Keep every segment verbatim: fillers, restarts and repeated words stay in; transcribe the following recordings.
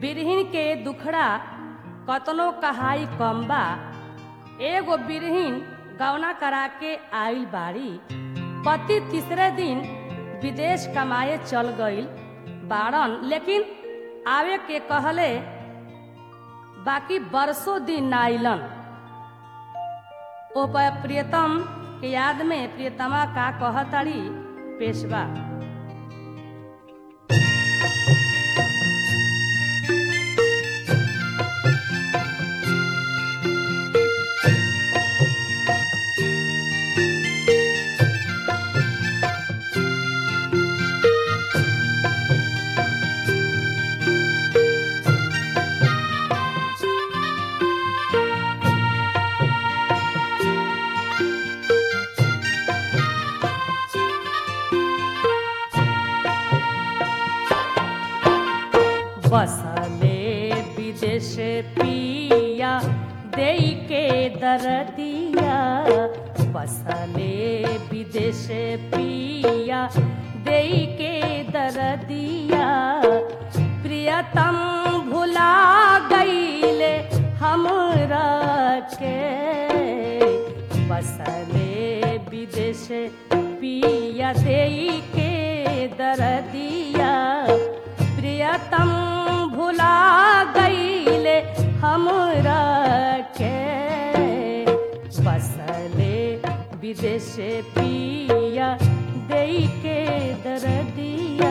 बिरहिन के दुखड़ा कतनो कहाई कम बा। एगो बिरहिन गौना करा के आइल बाड़ी। पति तीसरे दिन विदेश कमाए चल गईल बाड़न, लेकिन आवे के कहले बाकी बरसों दिन ना आइलन। ओ प्रियतम के याद में प्रियतमा का कहताड़ी पेशवा। बसले विदेश पिया देई के दरदिया। बसले विदेश पिया देई के दरदिया। प्रियतम भुला गईले हमरा के। बसले विदेश पिया देई के दरदिया। प्रियतम भुला गईले हमरा के। बसले विदेश पिया देई के दरदिया।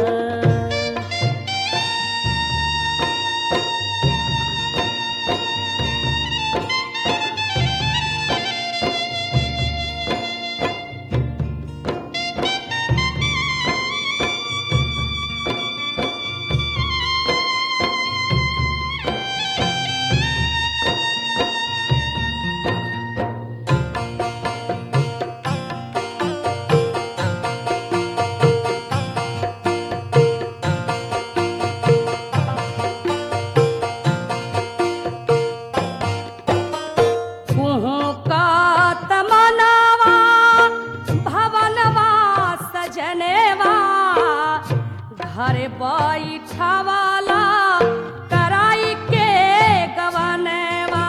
घरे बैठवाला कराई के गवनवा।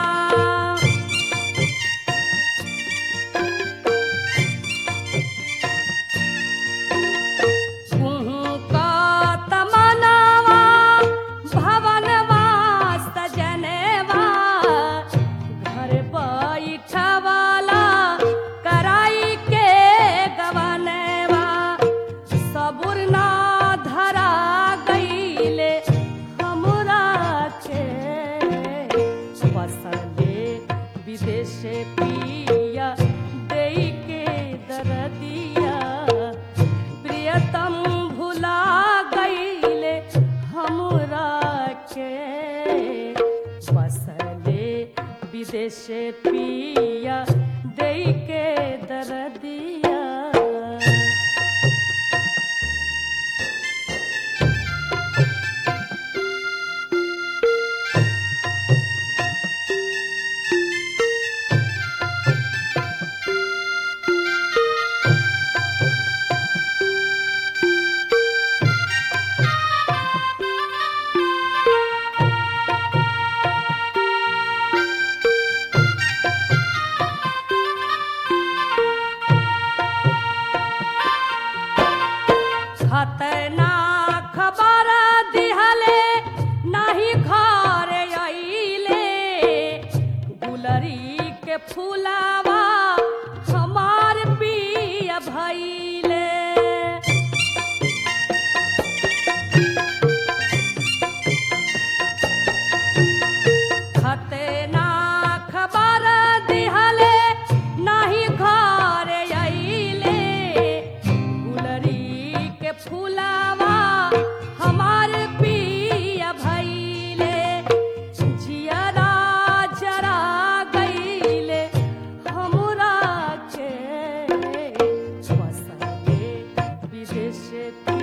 कुहू का तमनवा भवनवा सजनवा। घरे बैठवाला कराई के गवनवा। सबुर ना धरा गईले हमरा के। बसले विदेश पिया देई के दरदिया। प्रियतम भुला गईले हमरा के। बसले विदेश पिया देई के दरदिया। खतना खबर दिहले नाही घरे आइले। गुलरी के फूलावा हमार पिया भइले। खतना खबर दिहले नाही घरे आइले। गुलरी के फूलावा हमार पिया भइले। जियरा जरा गईले हमरा के। बसले विदेश